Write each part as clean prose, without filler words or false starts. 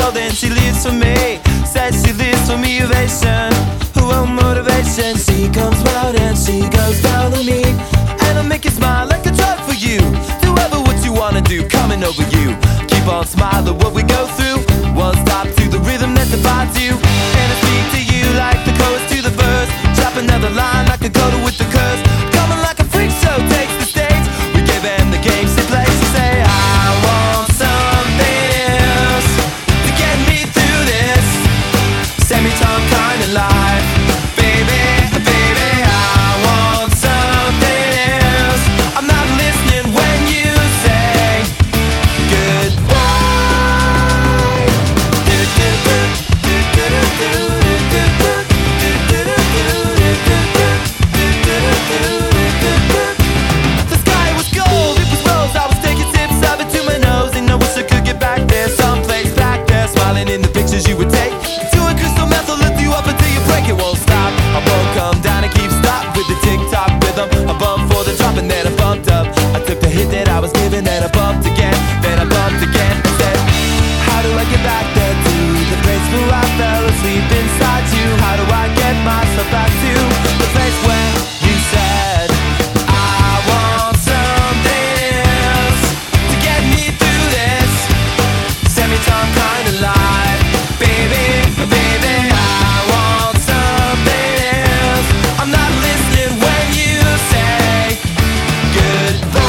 So then she leaves for me, says she leaves for me ovation. Oh, motivation. She comes round and she goes down on me, and I make you smile like a drug for you. Do ever what you wanna do, coming over you. Keep on smiling what we go through. One stop to the rhythm that defines you, and I speak to you like the chorus to the verse. Drop another line like a coda with the curse. Coming like a freak show takes the stage. We gave them the game she plays. She say I want something else to get me through this semi-time kind of life. Baby, baby, I want something else. I'm not listening when you say goodbye. The sky was gold, it was rose. I was taking sips of it to my nose, and I wish I could get back there, someplace back there, smiling in the pictures you would take. Doing crystal meth will lift you up until you break. It won't stop. I won't come down and keep stop with the tick-tock rhythm. I bumped for the drop and then I bumped up. I took the hit that I was given and I bumped again. Then I bumped again and said, how do I get back there to the place where I fell asleep inside you? How do I get myself back to the place where you said I want something else to get me through this semi-time kind of life? Baby, baby, I want something else. I'm not listening when you say goodbye.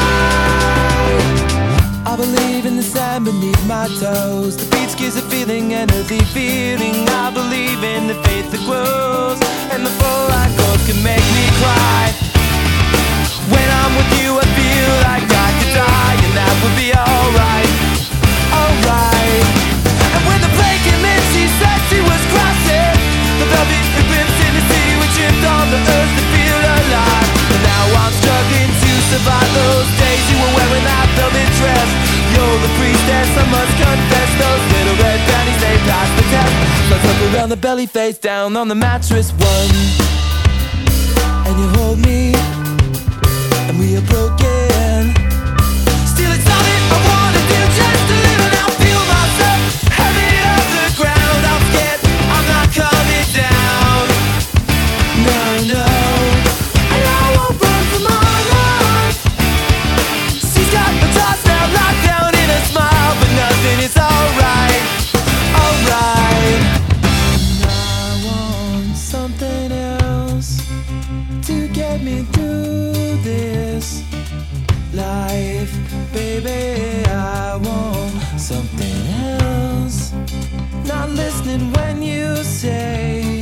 I believe in the sand beneath my toes. The beach gives a feeling, an earthy feeling. I believe in the faith that grows, and the four-eyed ghost can make me cry. When I'm with you I feel like I could die, and that would be alright, alright. And when the plane came in she said she was crossing the velvet ribbons in the sea. We tripped on the earth to feel alive, and now I'm struggling to survive those days you were wearing that velvet dress. You're the priestess, I must confess. Those little red panties, they passed the test. Let's look around the belly, face down on the mattress. One, and you hold me, and we are broken. Still it's all that I wanna do, just to live and I'll feel myself heavy off the ground. I'm scared, I'm not coming down. No, no, and I won't run from my life. She's got the toss now locked down in a smile, but nothing is alright, alright. And I want something else to get me through this life. Baby, I want something else. Not listening when you say